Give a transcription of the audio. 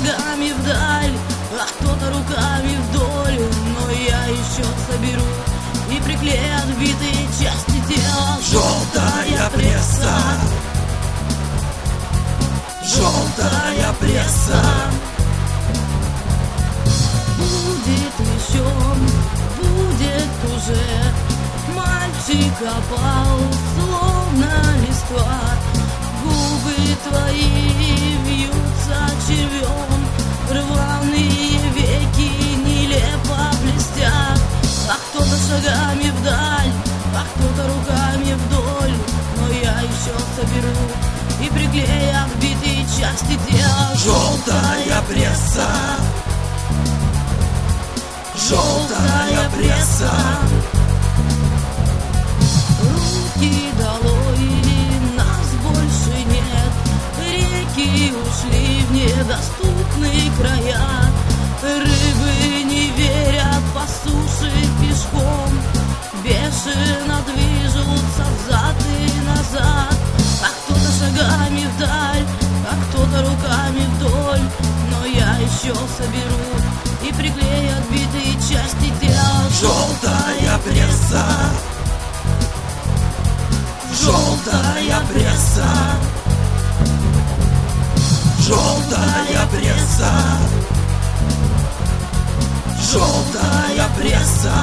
шагами вдаль, а кто-то руками вдоль. Но я еще соберу и приклею отбитые части тела. Желтая пресса, желтая пресса. Будет еще, будет уже. Мальчик опал, словно листва. Губы твои вьются червем, рваные веки нелепо блестят. А кто-то шагами вдаль, а кто-то руками вдоль. Но я еще соберу и приклею отбитые части тела. Желтая пресса, желтая пресса. Руки долой, нас больше нет. Реки ушли в недоступные края. Рыбы не верят по суше пешком. Бешено движутся взад и назад. А кто-то шагами вдаль, а кто-то руками вдоль. Но я еще соберу и приклею отбитые части тела. Желтая пресса, желтая пресса, желтая пресса, желтая пресса.